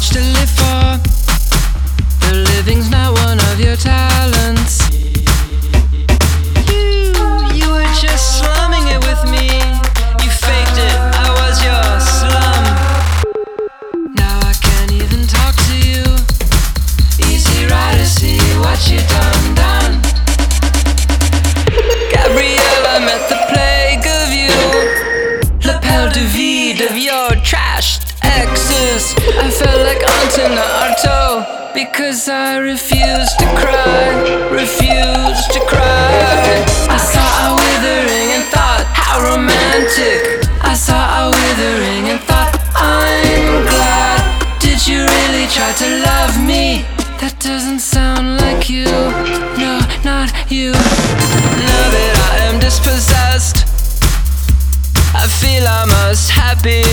much to live for. The living's not one of your talents. You were just slumming it with me. You faked it, I was your slum. Now I can't even talk to you. Easy rider, see what you done. Gabrielle, I'm at the plague of you. Lapel de vide of your trashed exes. I felt like Antonin Artaud because I refused to cry. I saw a withering and thought, how romantic. I saw a withering and thought, I'm glad. Did you really try to love me? That doesn't sound like you. No, not you. Now that I am dispossessed, I feel almost happy.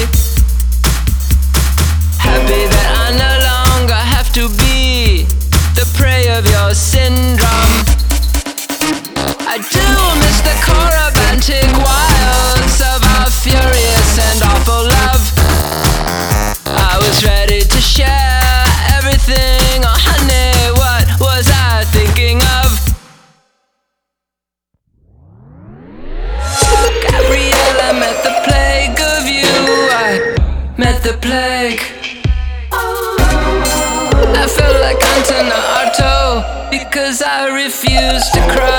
Happy that I no longer have to be the prey of your syndrome. I do miss the corabantic wilds of our furious and awful love. I was ready to share everything. Oh honey, what was I thinking of? Gabrielle, I met the plague of you. I met the plague. I felt like Antonin Artaud because I refused to cry.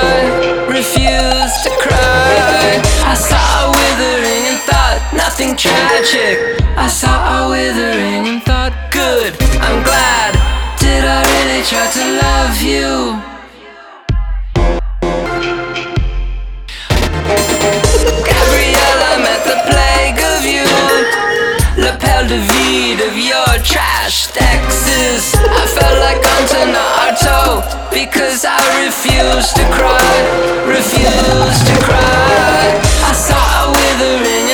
I saw a withering and thought, nothing tragic. I saw a withering and thought, good, I'm glad. Did I really try to love you? Gabrielle, I'm at the plague of you. Lapel de vide of your trashed exes. I felt like Antonin Artaud because I refused to cry. I saw a withering